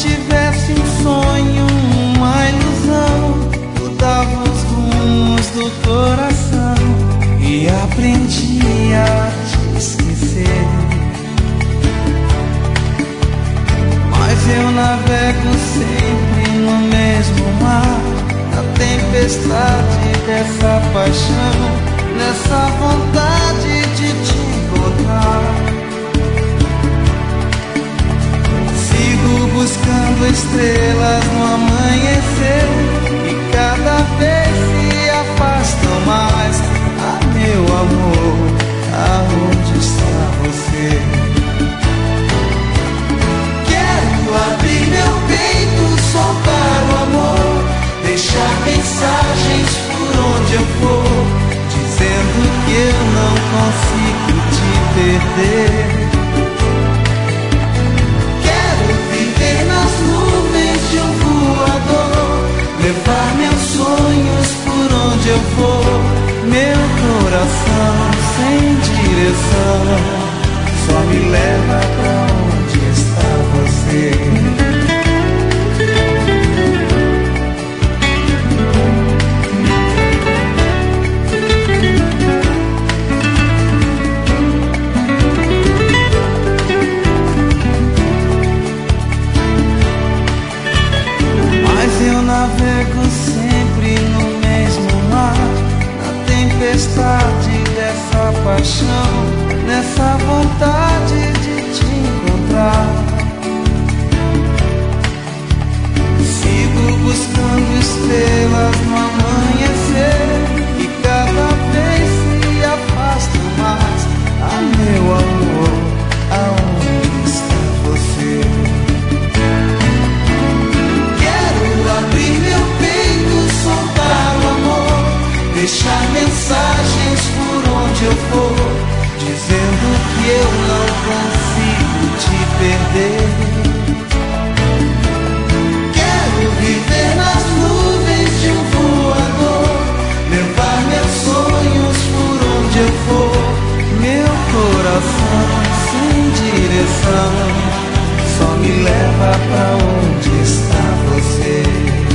tivesse um sonho, uma ilusão, mudava os rumos do coração e aprendi a te esquecer. Mas eu navego sempre no mesmo mar, na tempestade dessa paixão, nessa vontade de te encontrar. Sigo buscando estrelas no amanhecer e cada vez se afastam mais. Ah, meu amor, aonde está você? Quero abrir meu peito, soltar o amor, deixar mensagens por onde eu for, dizendo que eu não consigo te perder. Quero viver nas nuvens de um voador, levar meus sonhos por onde eu for. Meu coração sem direção só me leva pra onde está você. Navego sempre no mesmo mar, na tempestade dessa paixão, nessa vontade de te encontrar. Sigo buscando estrelas no amanhecer e cada vez se afastam mais. Ah, meu amor, aonde está você? Abrir meu peito, soltar o amor, deixar mensagens por onde eu for, dizendo que eu não consigo te perder. Quero viver nas nuvens de um voador, levar meus sonhos por onde eu for. Meu coração sem direção só me leva pra onde está você.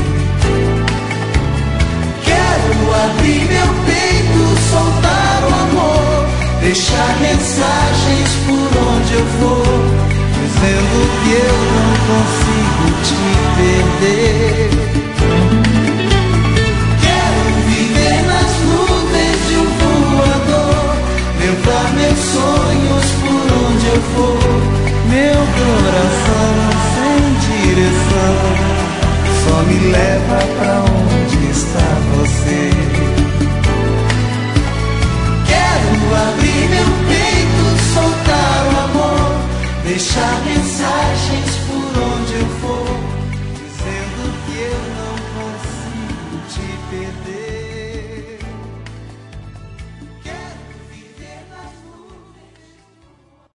Quero abrir meu peito, soltar o amor, deixar mensagens por onde eu for, dizendo que eu não consigo te perder. Quero viver nas nuvens de um voador, levar meus sonhos por onde eu for. Meu coração sem direção só me leva pra onde está você. Quero abrir meu peito, soltar o amor, deixar mensagens